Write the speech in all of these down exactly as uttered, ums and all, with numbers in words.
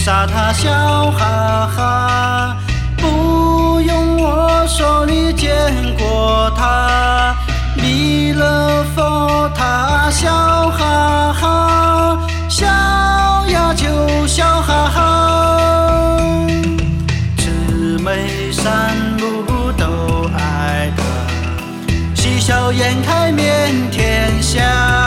杀他笑哈哈，不用我说你见过他，弥勒佛他笑哈哈，笑呀就笑哈哈，魑魅魍魉都爱他，喜笑颜开遍天下，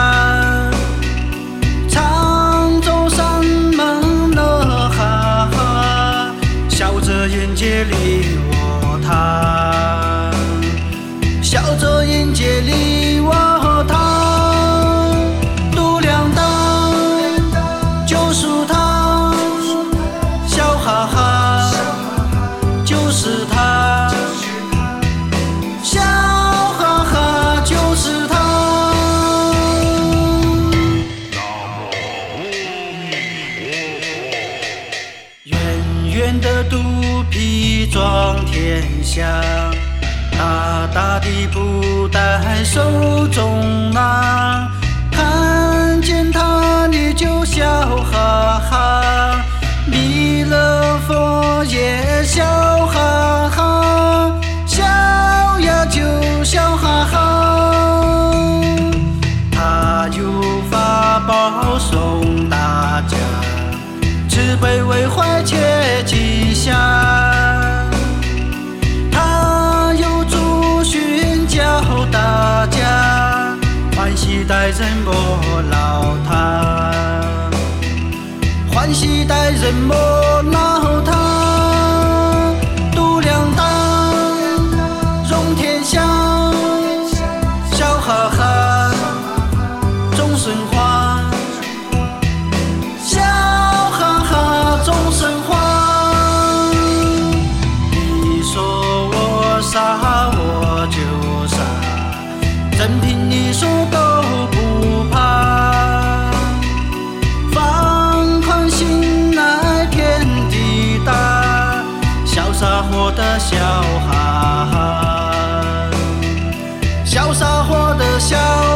常走上门乐哈哈，笑着迎接你我他，笑着迎接你我他，度量大就是他，笑哈哈就是他，笑哈哈就是他。圆圆的肚皮装天下，大大的布袋手中拿，看见他你就笑哈哈，弥勒佛也笑哈哈，笑呀就笑哈哈，他有法宝送大家，慈悲为怀切吉祥，他有祖训教大家，欢喜待人莫恼他，欢喜待人莫恼他，度量大容天下，笑哈哈众生欢，笑哈哈众生欢。你说我傻我就傻，任凭你说都不怕，放宽心来天地大，潇洒活得笑哈哈，潇洒活得笑